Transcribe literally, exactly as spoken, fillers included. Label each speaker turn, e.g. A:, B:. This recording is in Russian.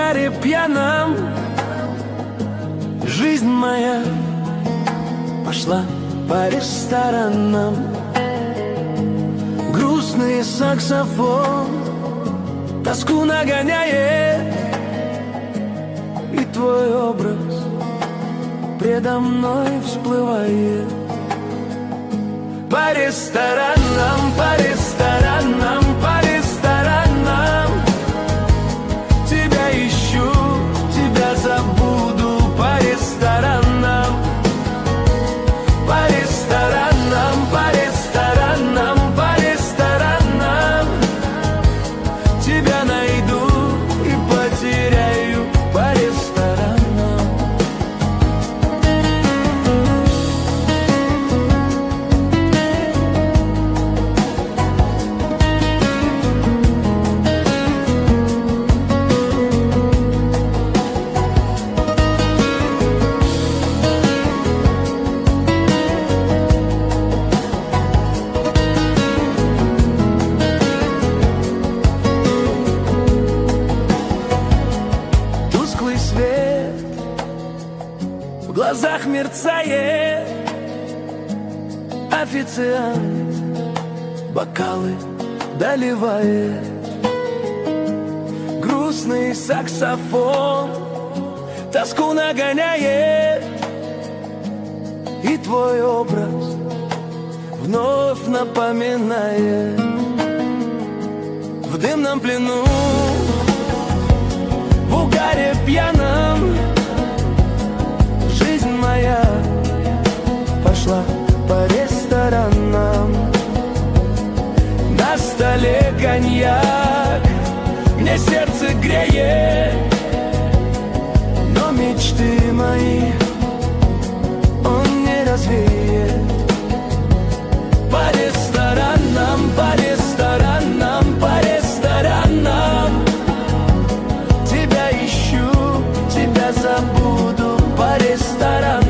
A: угаре пьяном жизнь моя пошла по ресторанам. Грустный саксофон тоску нагоняет, и твой образ предо мной всплывает. По ресторанам, по ресторанам, по ресторанам тебя ищу, тебя забуду. По ресторанам, по ресторанам, по ресторанам, по ресторанам тебя найду и потеряю. По ресторанам. Тусклый свет в глазах мерцает, официант бокалы доливает. Грустный саксофон тоску нагоняет, и твой образ вновь напоминает. В дымном плену, в угаре пьяном жизнь моя пошла по ресторанам. На столе коньяк мне сердце греет, но мечты мои он не развеет. По ресторанам, по ресторанам, по ресторанам тебя ищу, тебя забуду. По ресторанам.